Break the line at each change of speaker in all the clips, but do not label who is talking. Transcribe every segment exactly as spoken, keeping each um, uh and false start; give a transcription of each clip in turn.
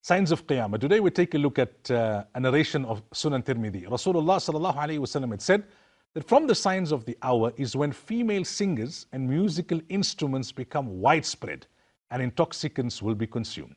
Signs of Qiyamah. Today we take a look at uh, a narration of Sunan Tirmidhi. Rasulullah sallallahu alayhi wasallam had said that from the signs of the hour is when female singers and musical instruments become widespread and intoxicants will be consumed.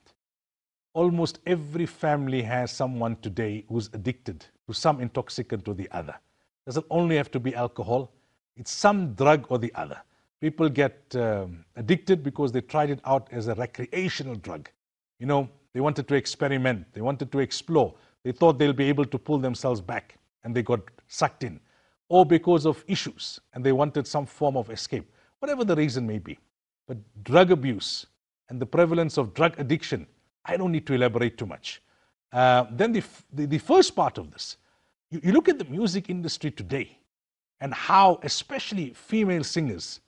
Almost every family has someone today who's addicted to some intoxicant or the other. It doesn't only have to be alcohol, it's some drug or the other. People get um, addicted because they tried it out as a recreational drug. You know, they wanted to experiment, they wanted to explore, they thought they'll be able to pull themselves back and they got sucked in. Or because of issues and they wanted some form of escape, whatever the reason may be. But drug abuse and the prevalence of drug addiction, I don't need to elaborate too much. Uh, then the, the, the first part of this, you, you look at the music industry today and how especially female singers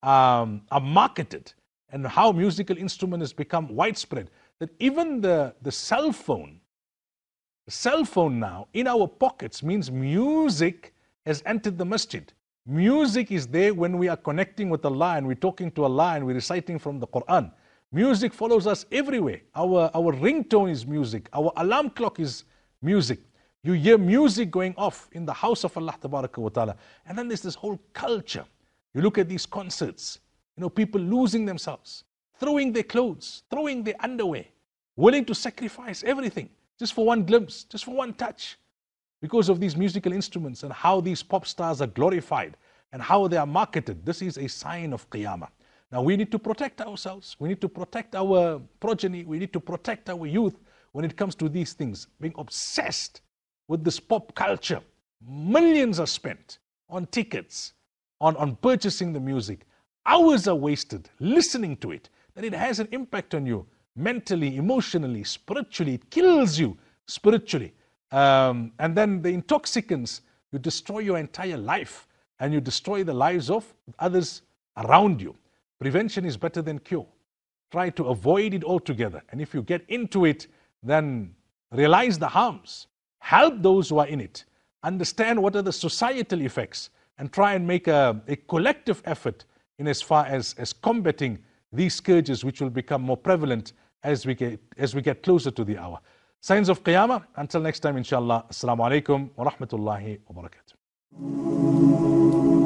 um, are marketed and how musical instrument has become widespread, that even the, the cell phone, the cell phone now in our pockets means music has entered the masjid. Music is there when we are connecting with Allah and we're talking to Allah and we're reciting from the Quran. Music follows us everywhere. Our, our ringtone is music. Our alarm clock is music. You hear music going off in the house of Allah Tabaraka wa Ta'ala. And then there's this whole culture. You look at these concerts, you know, people losing themselves, throwing their clothes, throwing their underwear, willing to sacrifice everything just for one glimpse, just for one touch, because of these musical instruments and how these pop stars are glorified and how they are marketed. This is a sign of Qiyamah. Now we need to protect ourselves, we need to protect our progeny, we need to protect our youth when it comes to these things. Being obsessed with this pop culture. Millions are spent on tickets, on, on purchasing the music. Hours are wasted listening to it. That it has an impact on you mentally, emotionally, spiritually. It kills you spiritually. Um, and then the intoxicants, you destroy your entire life and you destroy the lives of others around you. Prevention is better than cure. Try to avoid it altogether. And if you get into it, then realize the harms. Help those who are in it. Understand what are the societal effects and try and make a, a collective effort in as far as, as combating these scourges which will become more prevalent as we get, as we get closer to the hour. Signs of Qiyamah. Until next time, inshallah. Assalamu alaikum wa rahmatullahi wa barakatuh.